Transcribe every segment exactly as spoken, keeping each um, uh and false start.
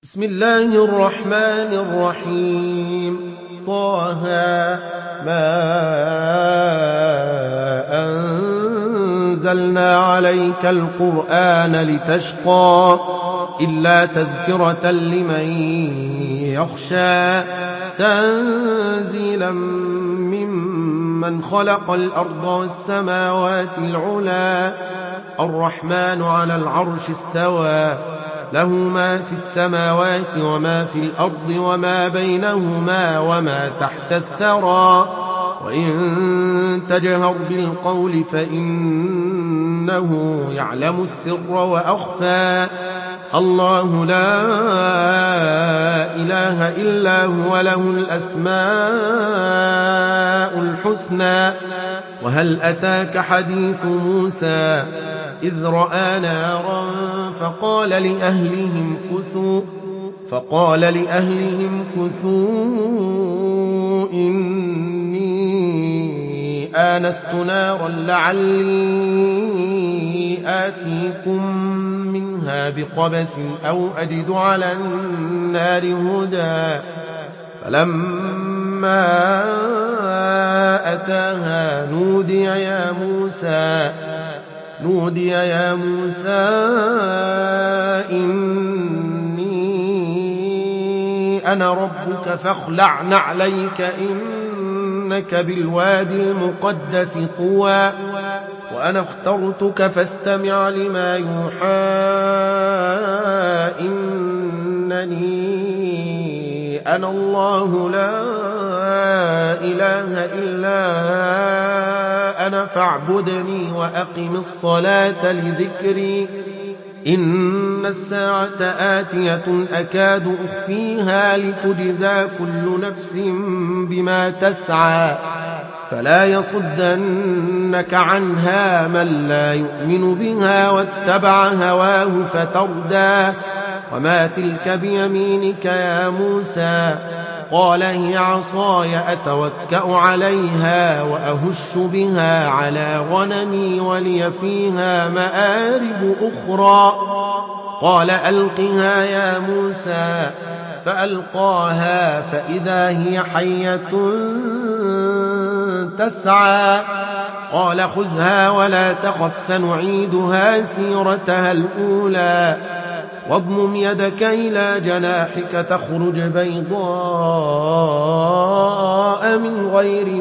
بسم الله الرحمن الرحيم طه ما أنزلنا عليك القرآن لتشقى إلا تذكرة لمن يخشى تنزيلا ممن خلق الأرض والسماوات العلى الرحمن على العرش استوى له ما في السماوات وما في الأرض وما بينهما وما تحت الثرى وإن تجهر بالقول فإنه يعلم السر وأخفى الله لا إله إلا هو له الأسماء الحسنى وهل أتاك حديث موسى إذ رأى نارا فقال لأهلهم كثوا فقال لأهلهم كثوا إني آنست نارا لعلي آتيكم منها بقبس أو أجد على النار هدى فلما أتاها نودي يا موسى نودي يا موسى إني أنا ربك فاخلع نعليك إنك بالوادي المقدس طوى وأنا اخترتك فاستمع لما يوحى إنني أنا الله لا إله إلا أنا فاعبدني وأقم الصلاة لذكري إن الساعة آتية أكاد أخفيها لتجزى كل نفس بما تسعى فلا يصدنك عنها من لا يؤمن بها واتبع هواه فتردى وما تلك بيمينك يا موسى قال هي عصاي أتوكأ عليها وأهش بها على غنمي ولي فيها مآرب أخرى قال ألقها يا موسى فألقاها فإذا هي حية تسعى قال خذها ولا تخف سنعيدها سيرتها الأولى واضمم يدك إلى جناحك تخرج بيضاء من غير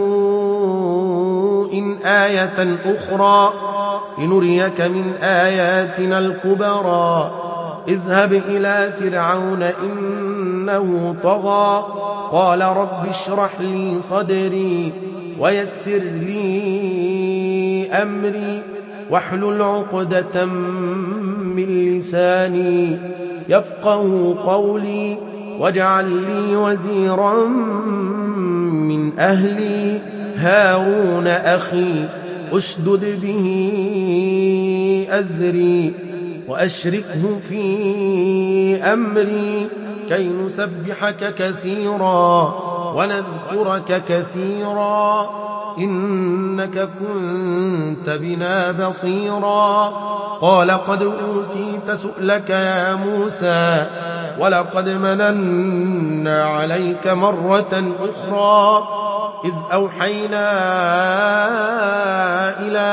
سوء آية أخرى لنريك من آياتنا الكبرى اذهب إلى فرعون إنه طغى قال رب اشرح لي صدري ويسر لي أمري واحلل عقدة من لساني يفقه قولي واجعل لي وزيرا من أهلي هارون أخي أشدد به أزري وأشركه في أمري كي نسبحك كثيرا ونذكرك كثيرا إنك كنت بنا بصيرا قال قد أوتيت سؤلك يا موسى ولقد مننا عليك مرة أخرى إذ أوحينا إلى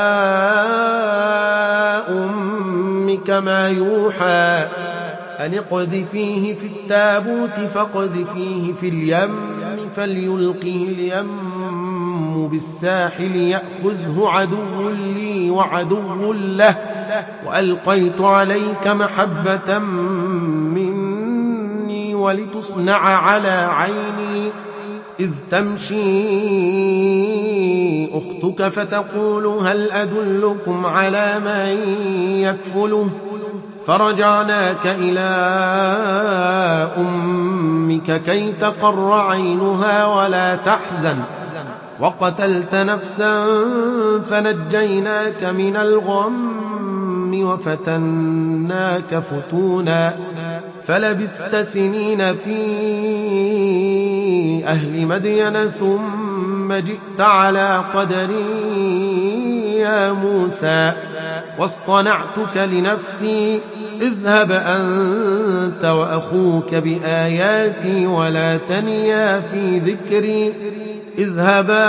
أمك ما يوحى أن اقذفيه في التابوت فاقذفيه في اليم فليلقه اليم بالساحل يأخذه عدو لي وعدو له وألقيت عليك محبة مني ولتصنع على عيني إذ تمشي أختك فتقول هل أدلكم على من يكفله فرجعناك إلى أمك كي تقر عينها ولا تحزن وقتلت نفسا فنجيناك من الغم وفتناك فتونا فلبثت سنين في أهل مدين ثم جئت على قدري يا موسى واصطنعتك لنفسي اذهب أنت وأخوك بآياتي ولا تنيا في ذكري اذهبا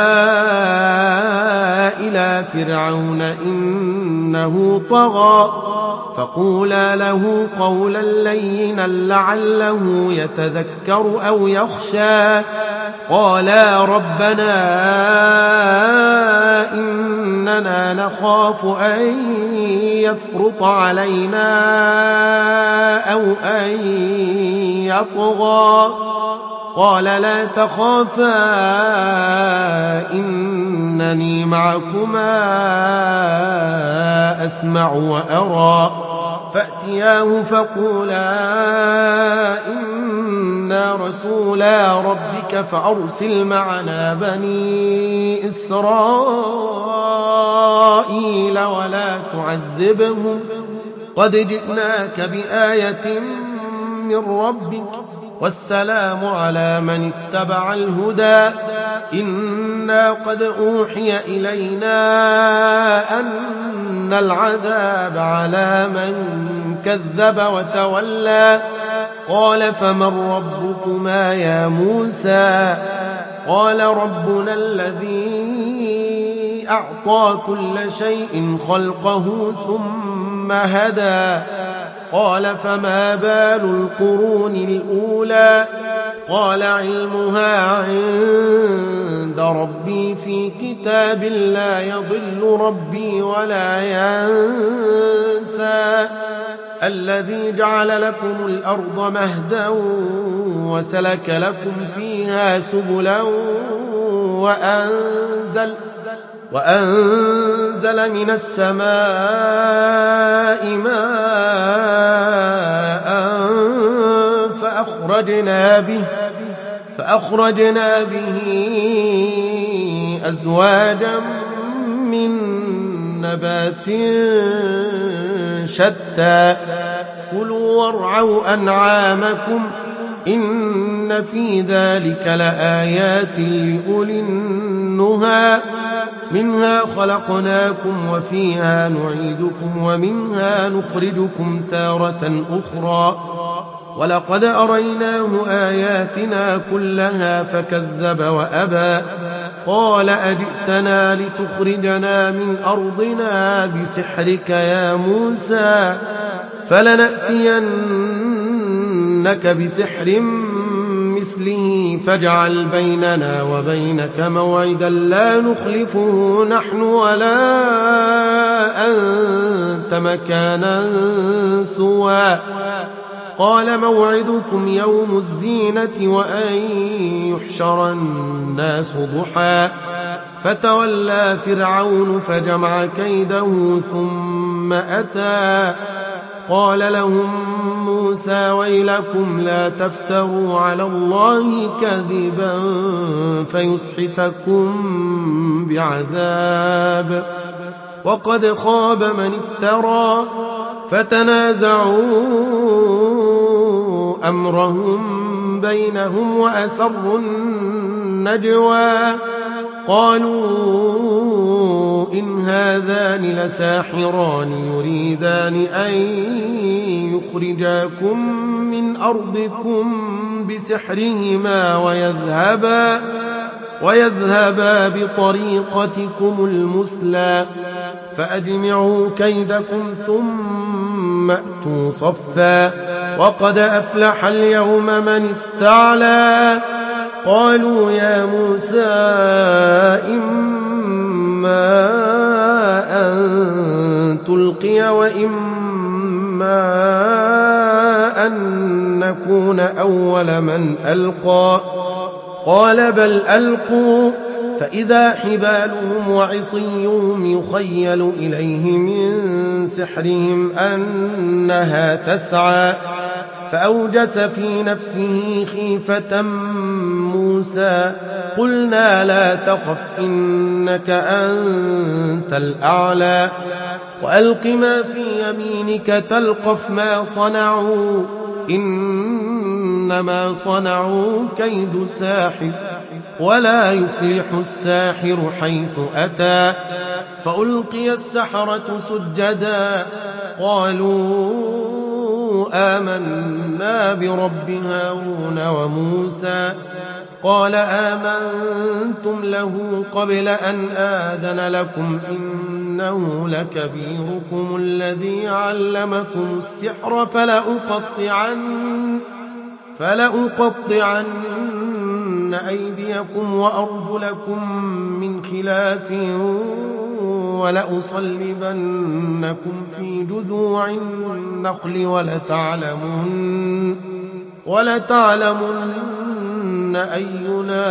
إلى فرعون إنه طغى فقولا له قولا لينا لعله يتذكر أو يخشى قالا ربنا إننا نخاف أن يفرط علينا أو أن يطغى قال لا تخافا إنني معكما أسمع وأرى فأتياه فقولا إنا رسولا ربك فأرسل معنا بني إسرائيل ولا تعذبهم قد جئناك بآية من ربك والسلام على من اتبع الهدى إنا قد أوحي إلينا أن العذاب على من كذب وتولى قال فمن ربكما يا موسى قال ربنا الذي أعطى كل شيء خلقه ثم هدى قال فما بال القرون الأولى قال علمها عند ربي في كتاب لا يضل ربي ولا ينسى الذي جعل لكم الأرض مهدا وسلك لكم فيها سبلا وأنزل وأنزل من السماء ماء فأخرجنا به فأخرجنا به أزواجا من نبات شتى كلوا وارعوا أنعامكم إن في ذلك لآيات لأولي النهى منها خلقناكم وفيها نعيدكم ومنها نخرجكم تارة أخرى ولقد أريناه آياتنا كلها فكذب وأبى قال أجئتنا لتخرجنا من أرضنا بسحرك يا موسى فلنأتينك بسحر مثله فاجعل بيننا وبينك موعدا لا نخلفه نحن ولا أنت مكانا سوى قال موعدكم يوم الزينة وأن يحشر الناس ضحى فتولى فرعون فجمع كيده ثم أتى قال لهم موسى ويلكم لا تفتروا على الله كذبا فيسحتكم بعذاب وقد خاب من افترى فتنازعوا أمرهم بينهم وأسروا النجوى قالوا إن هذان لساحران يريدان أن يخرجاكم من أرضكم بسحرهما ويذهبا ويذهبا بطريقتكم المثلى فأجمعوا كيدكم ثم أتوا صفا وقد أفلح اليوم من استعلى قالوا يا موسى إما أن تلقي وإما أن نكون أول من ألقى قال بل ألقوا فإذا حبالهم وعصيهم يخيل إليه من سحرهم أنها تسعى فأوجس في نفسه خيفة موسى قلنا لا تخف إنك أنت الأعلى وألق ما في يمينك تلقف ما صنعوا إنما صنعوا كيد ساحر ولا يفلح الساحر حيث أتى فألقي السحرة سجدا قالوا آمنا برب هارون وموسى قال آمنتم له قبل أن آذن لكم إنه لكبيركم الذي علمكم السحر فلأقطعن, فلأقطعن أيديكم وأرجلكم من خلاف ولأصلبنكم في جذوع النخل ولتعلمن, ولتعلمن أينا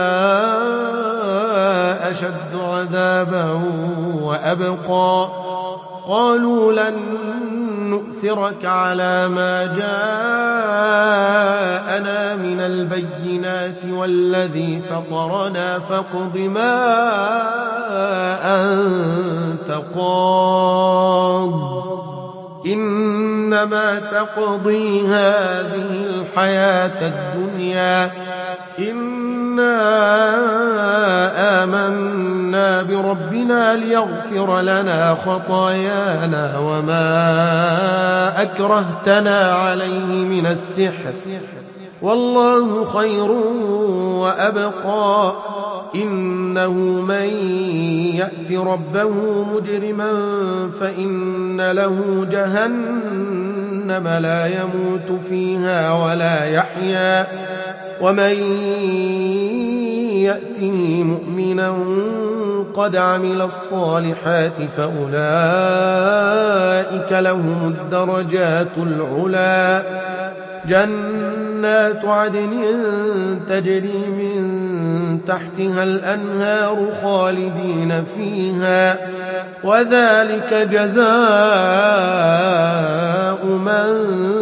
أشد عذابا وأبقى. قالوا لن نؤثرك على ما جاءنا من البينات والذي فطرنا فاقض ما أنت قاض إنما تقضي هذه الحياة الدنيا إنا آمنا بربنا ليغفر لنا خطايانا وما أكرهتنا عليه من السحر والله خير وأبقى. إنه من يأت ربه مجرما فإن له جهنم لا يموت فيها ولا يحيا ومن يأته مؤمنا قد عمل الصالحات فأولئك لهم الدرجات العلا جنات عدن تجري من تحتها الأنهار خالدين فيها وذلك جزاء من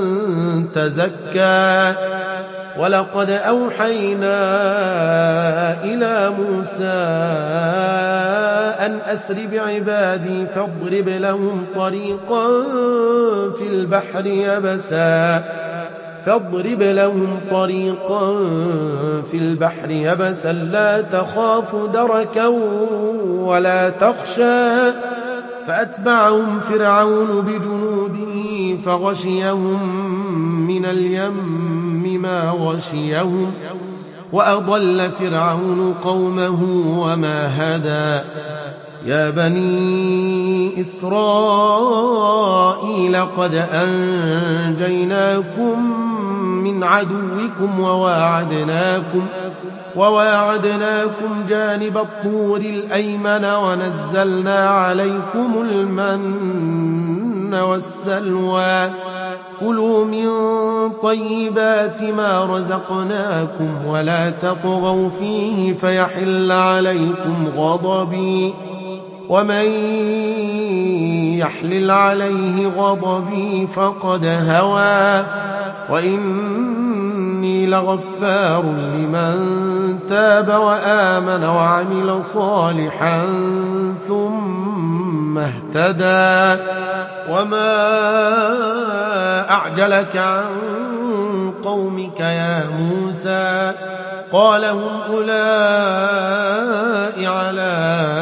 تزكى. ولقد أوحينا إلى موسى أن أسر بعبادي فاضرب لهم طريقا في البحر يبسا فاضرب لهم طريقا في البحر يبسا لا تخاف دركا ولا تخشى فأتبعهم فرعون بجنوده فغشيهم من اليم ما غشيهم وأضل فرعون قومه وما هدى. يا بني إسرائيل قد أنجيناكم من عدوكم وواعدناكم, وواعدناكم جانب الطور الأيمن ونزلنا عليكم المن والسلوى كلوا من طيبات ما رزقناكم ولا تطغوا فيه فيحل عليكم غضبي ومن يحلل عليه غضبي فقد هوى وإني لغفار لمن تاب وآمن وعمل صالحا ثم اهتدى. وما أعجلك عن قومك يا موسى قال هم أولئك على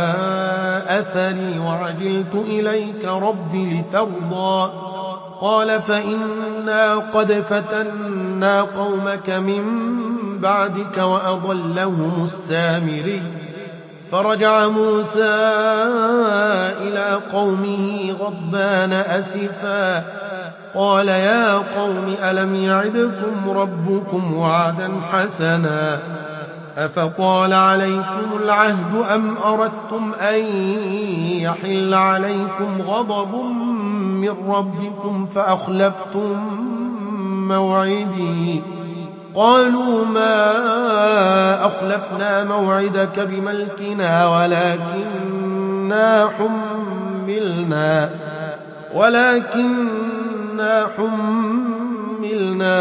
أثري وعجلت إليك رب لترضى قال فإنا قد فتنا قومك من بعدك وأضلهم السامري. فرجع موسى إلى قومه غضبان أسفا قال يا قوم ألم يعدكم ربكم وعدا حسنا أفطال عليكم العهد أم أردتم أن يحل عليكم غضب من ربكم فأخلفتم موعدي قالوا ما أخلفنا موعدك بملكنا ولكننا حملنا ولكننا حملنا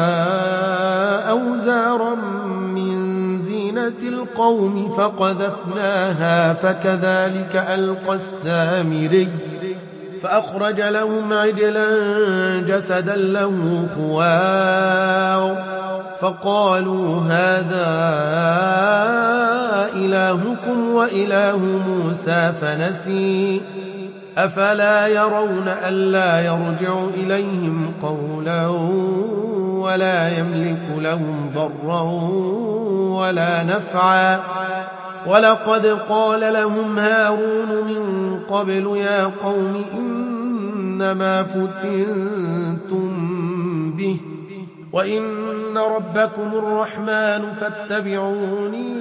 أوزارا من زينة القوم فقذفناها فكذلك ألقى السامري فأخرج لهم عجلا جسدا له خوار فقالوا هذا إلهكم وإله موسى فنسي أفلا يرون ألا يرجع إليهم قولا ولا يملك لهم ضرا ولا نفعا ولقد قال لهم هارون من قبل يا قوم إنما فتنتم به وإن ربكم الرحمن فاتبعوني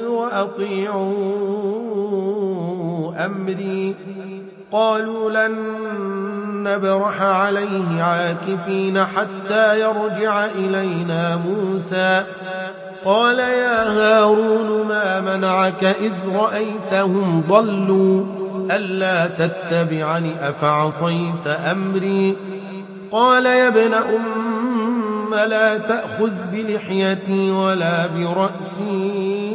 وأطيعوا أمري قالوا لن نبرح عليه عاكفين حتى يرجع إلينا موسى قال يا هارون ما منعك إذ رأيتهم ضلوا ألا تتبعني أفعصيت أمري قال يا ابن أم لا تأخذ بلحيتي ولا برأسي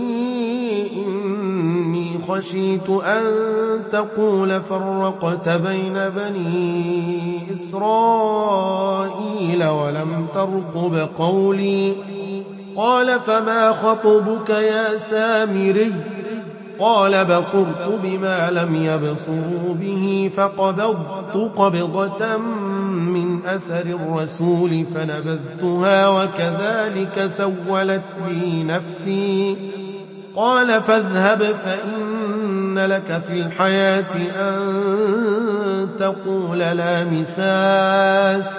إني خشيت أن تقول فرقت بين بني إسرائيل ولم ترقب قولي قال فما خطبك يا سامري قال بصرت بما لم يبصروا به فقبضت قبضة من أثر الرسول فنبذتها وكذلك سولت لي نفسي قال فاذهب فإن لك في الحياة أن تقول لا مساس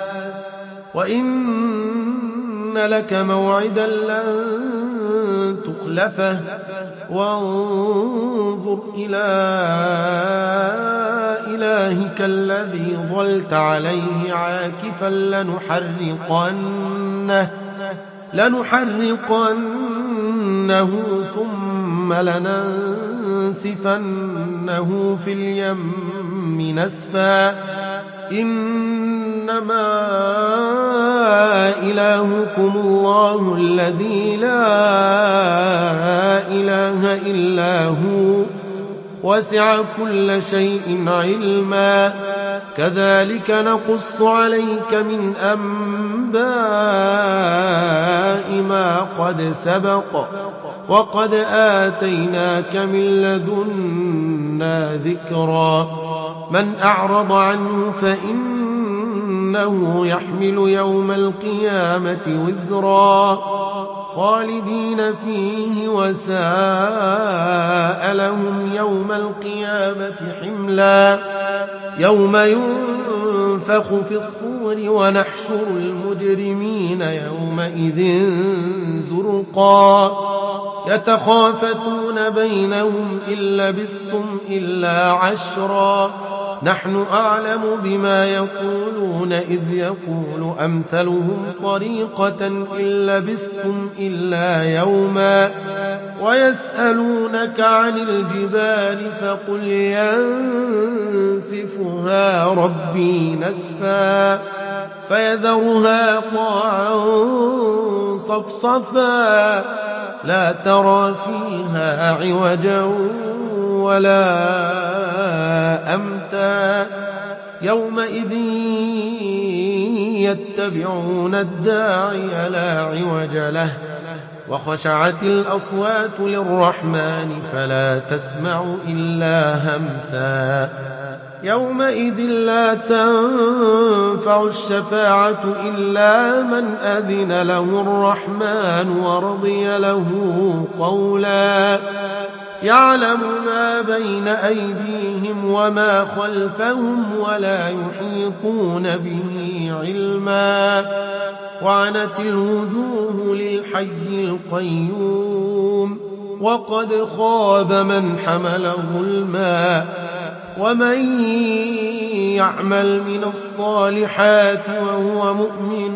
وإن لك موعدا لن تخلفه وانظر إلى إلهك الذي ظلت عليه عاكفا لنحرقنه, لنحرقنه ثم لننسفنه في اليم نسفا إنما إلهكم الله الذي لا إله إلا هو وسع كل شيء علما كذلك نقص عليك من أنباء ما قد سبق وقد آتيناك من لدنا ذكرا من أعرض عنه فإنه يحمل يوم القيامة وزرا خالدين فيه وساء لهم يوم القيامة حملا يوم ينفخ في الصور ونحشر المجرمين يومئذ زرقا يتخافتون بينهم إن لبثتم إلا عشرا نحن أعلم بما يقولون إذ يقول أمثلهم طريقة إن لبثتم إلا يوما ويسألونك عن الجبال فقل ينسفها ربي نسفا فيذرها قاعا صفصفا لا ترى فيها عوجا ولا أمتا يومئذ يتبعون الداعي لا عوج له وخشعت الأصوات للرحمن فلا تسمع إلا همسا يومئذ لا تنفع الشفاعة إلا من أذن له الرحمن ورضي له قولا يعلم ما بين أيديهم وما خلفهم ولا يحيطون به علما وعنت الوجوه للحي القيوم وقد خاب من حمل ظلما ومن يعمل من الصالحات وهو مؤمن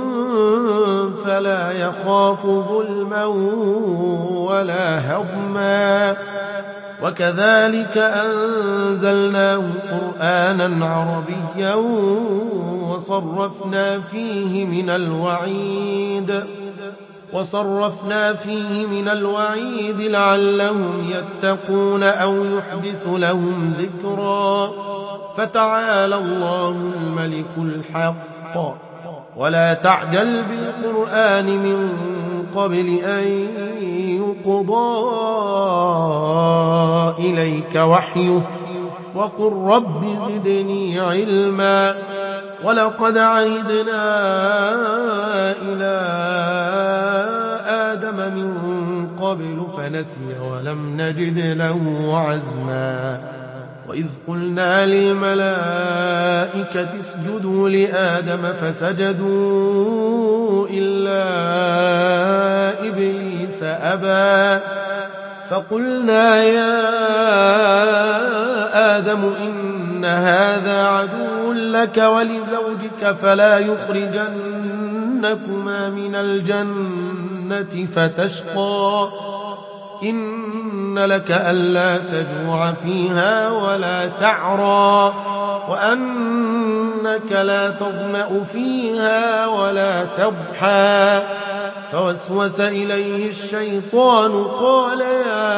فلا يخاف ظلما ولا هضما وكذلك أنزلناه قرآنا عربيا وصرفنا فيه من الوعيد وصرفنا فيه من الوعيد لعلهم يتقون أو يحدث لهم ذكرا فتعالى الله الملك الحق ولا تعجل بالقرآن من قبل أن يقضى إليك وحيه وقل رب زدني علما ولقد عهدنا إلى آدم من قبل فنسي ولم نجد له عزما وإذ قلنا للملائكة اسجدوا لآدم فسجدوا إلا إبليس أبى فقلنا يا آدم إن هذا عدو لك ولزوجك فلا يخرجنكما من الجنة فتشقى إن لك ألا تجوع فيها ولا تعرى وأنك لا تظمأ فيها ولا تضحى فوسوس إليه الشيطان قال يا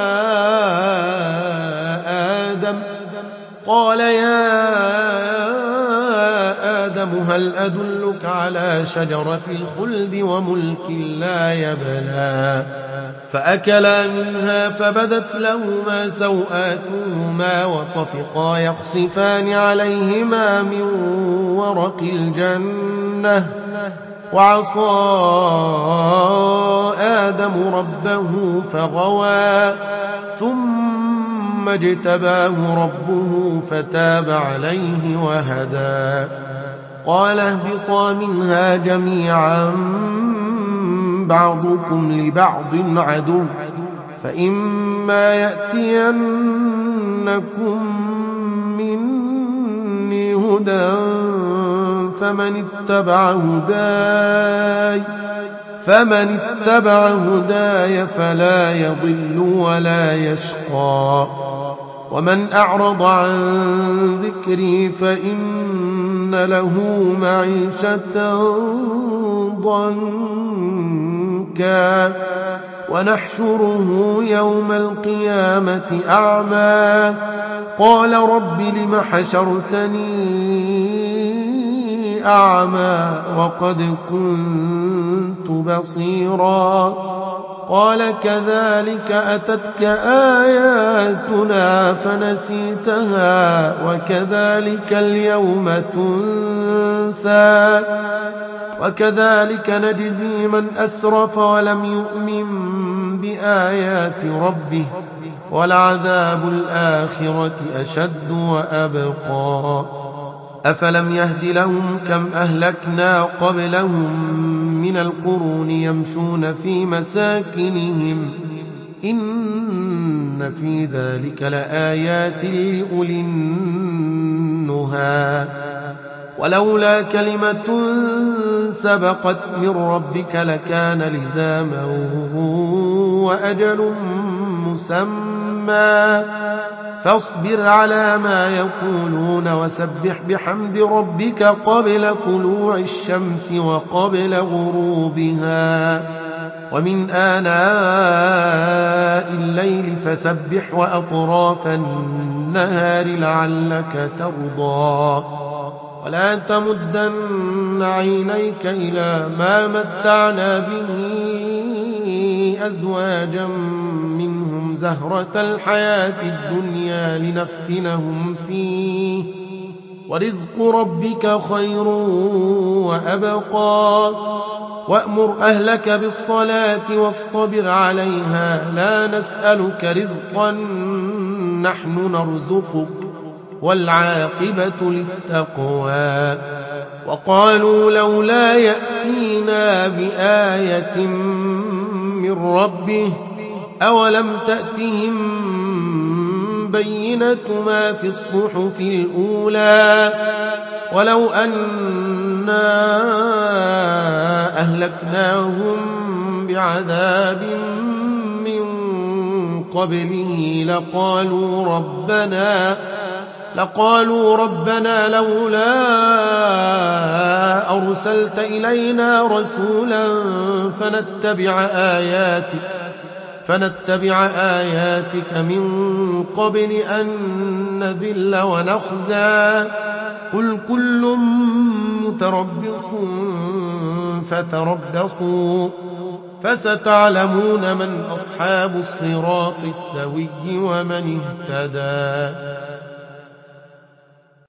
آدم قال يا آدم هل أدلك على شجرة الخلد وملك لا يبلى فأكلا منها فبدت لهما سوآتهما وطفقا يخصفان عليهما من ورق الجنة وعصى آدم ربه فغوى ثم اجتباه ربه فتاب عليه وهدى قال اهبطا منها جميعا بعضكم لبعض عدو فإما يأتينكم مني هدى فمن اتبع هداي فمن اتبع هداي فلا يضل ولا يشقى ومن أعرض عن ذكري فإن له معيشة ضنكا ونحشره يوم القيامة أعمى قال رب لم حشرتني أعمى وقد كنت بصيرا قال كذلك أتتك آياتنا فنسيتها وكذلك اليوم تنسى وكذلك نجزي من أسرف ولم يؤمن بآيات ربه ولعذاب الآخرة أشد وأبقى أفلم يهد لهم كم أهلكنا قبلهم من القرون يمشون في مساكنهم إن في ذلك لآيات لأولي النهى ولولا كلمة سبقت من ربك لكان لزاما وأجل مسمى فاصبر على ما يقولون وسبح بحمد ربك قبل طلوع الشمس وقبل غروبها ومن آناء الليل فسبح وأطراف النهار لعلك ترضى ولا تمدن عينيك إلى ما متعنا به أزواجا منهم زهرة الحياة الدنيا لنفتنهم فيه ورزق ربك خير وأبقى وأمر أهلك بالصلاة واصطبر عليها لا نسألك رزقا نحن نرزقك والعاقبة للتقوى وقالوا لولا يأتينا بآية من ربه أولم تأتهم بينة ما في الصحف الأولى ولو أنا أهلكناهم بعذاب من قبله لقالوا ربنا لقالوا ربنا لولا أرسلت إلينا رسولا فنتبع آياتك فنتبع آياتك من قبل أن نذل ونخزى قل كل متربص فتربصوا فستعلمون من أصحاب الصراط السوي ومن اهتدى